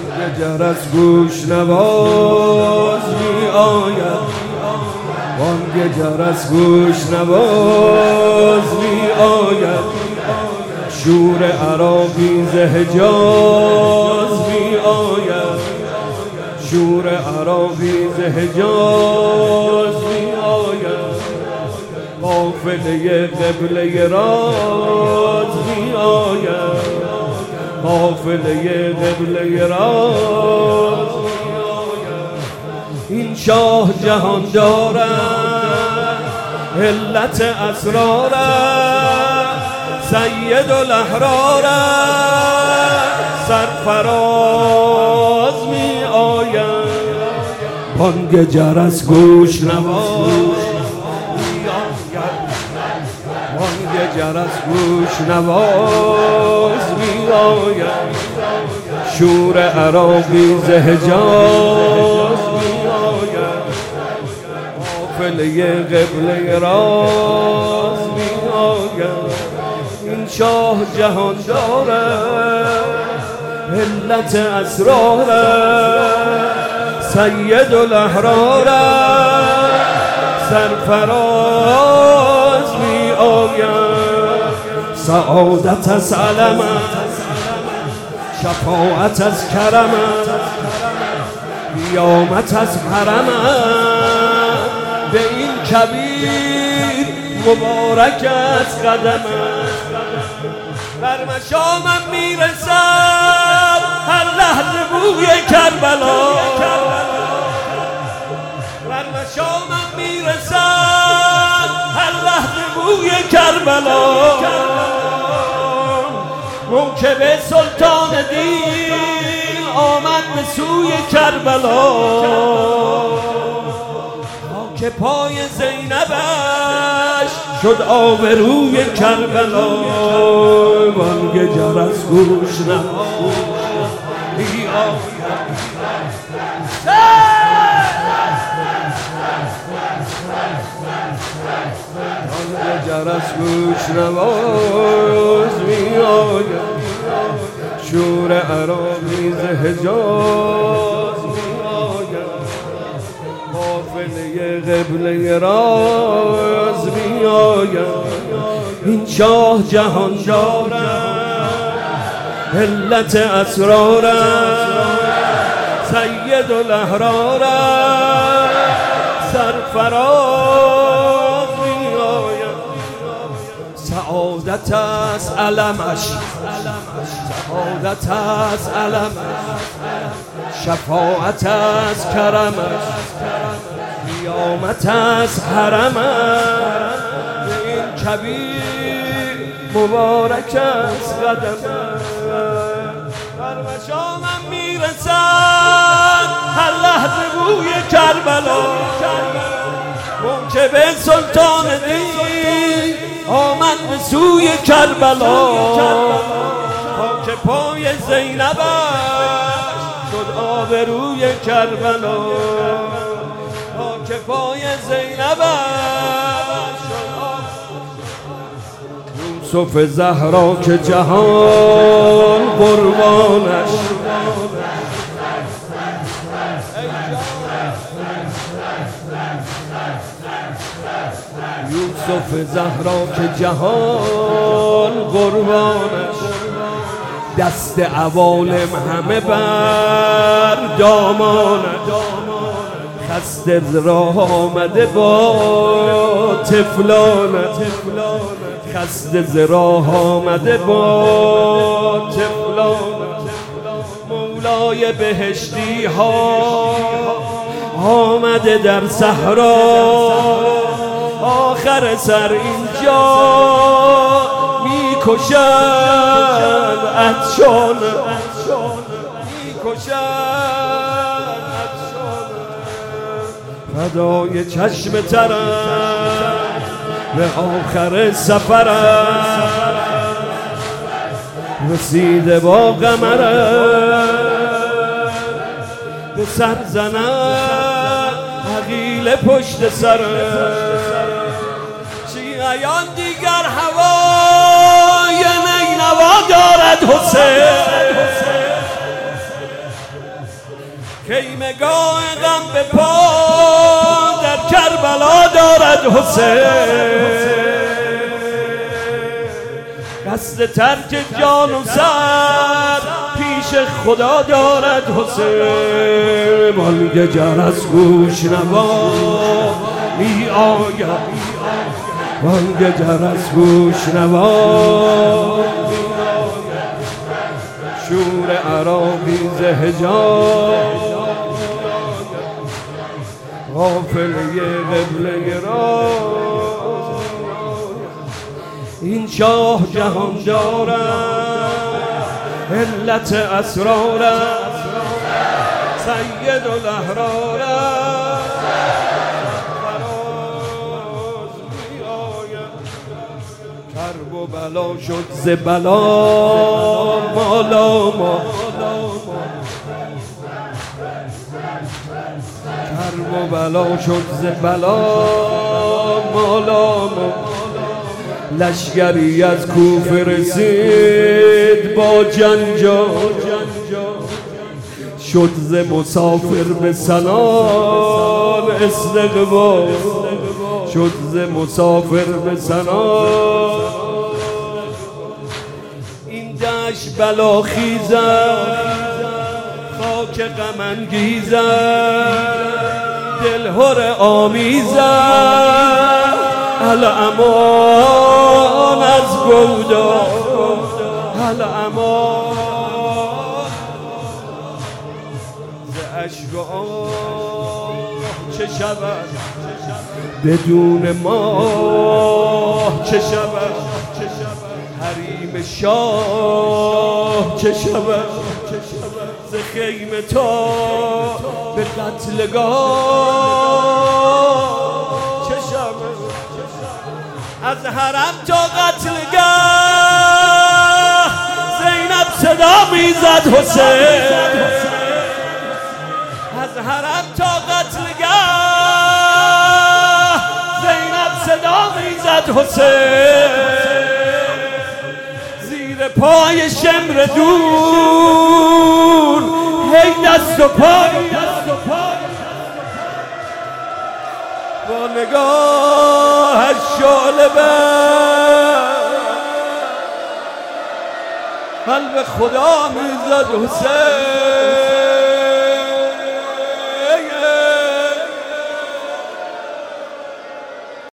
جرس گوش نواز می آید، بانگ جرس گوش نواز می آید. شور عراقی ز حجاز می آید، شور عراقی ز حجاز می آید. قافله قبله راز می آید، قافله قبله راز می آید. این شاه جهان دارد، علت اسرارد، سید الاحرار سرفراز می آید. بانگ جرس گوش نواز، بانگ جرس گوش نواز می آید. شور عراقی ز حجاز می آید، قافله قبله راز می آید. این شاه جهان دارد، علت اسرارد، سید الاحرار سرفراز می آید. سعادت از علمت، شفاعت از کرمت، قیامت از حرمت. به این کبیر مبارک از قدمت. بر مشامم میرسد هر لحظه بوی کربلا، بر مشامم میرسد هر لحظه بوی کربلا. موکب سلطان دین آمد به سوی کربلا. که پای زینبش شد آبروی کربلا. بانگ جرس گوش نواز می آید، بانگ جرس گوش نواز می آید. شور عراقی ز حجاز می آید، قافله قبله راز می آید. این شاه جهان دارد، علت اسرارد، سید الاحرار سرفراز می آید. سعادت از علمش، سعادت از علمش، شفاعت از کرمش، قیامت از حرمش. به این کبیر مبارک از قدمش. بر مشامم میرسد هر لحظه بوی کربلا. موکب سلطان دین آمد به سوی کربلا. که پای زینبش شد آبروی کربلا. که پای زینبش شد یوسف زهرا که جهان قربانش. یوسف زهرا که جهان قربانش. دست عوالم همه بر دامانش. خسته راه آمده با طفلانش. خسته ز راه آمده با طفلانش. مولای بهشتی ها آمده در صحرا. آخر سر اینجا میکشد عطشان، میکشد عطشان. فدای چشم ترم به آخر سفرم. رسیده با قمرم به سر زنم عقیله پشت سرم. شیعیان دیگر هوای نینوا دارد حسین. خیمگاه غم به پا در کربلا دارد حسین، قصد ترک جان و سر پیش خدا دارد حسین. بانگ جرس گوش نوا می آید، بانگ جرس گوش نوا، شور عراقی ز حجاز، قافله قبله را. این شاه جهان دارد علت اسرارت، سید الاحرارت، فراز می آید. کرب و بلا شد ز بلا مالا ما، کرب و بلا شد ز بلا مالا ما. لشگری از کوفه رسید با جنجال، شد ز مسافر به سنان استقبال، شد ز مسافر به سنان. این دشت بلا خیزد، خاک غم انگیزد، دلهره آمیزد. الامان از گودار، الامان ز اشک و آه چه شود بدون ما، چه شود حریم شاه، چه شود ز خیمه تا به قتلگاه، چه شود از حرم تا قتلگاه. زینب صدا میزد حسین، از حرم تا قتلگاه. زینب صدا میزد حسین، زیر پای شمر دور هی دست و پای، با نگاهش شعله قلب خدا میزد حسین.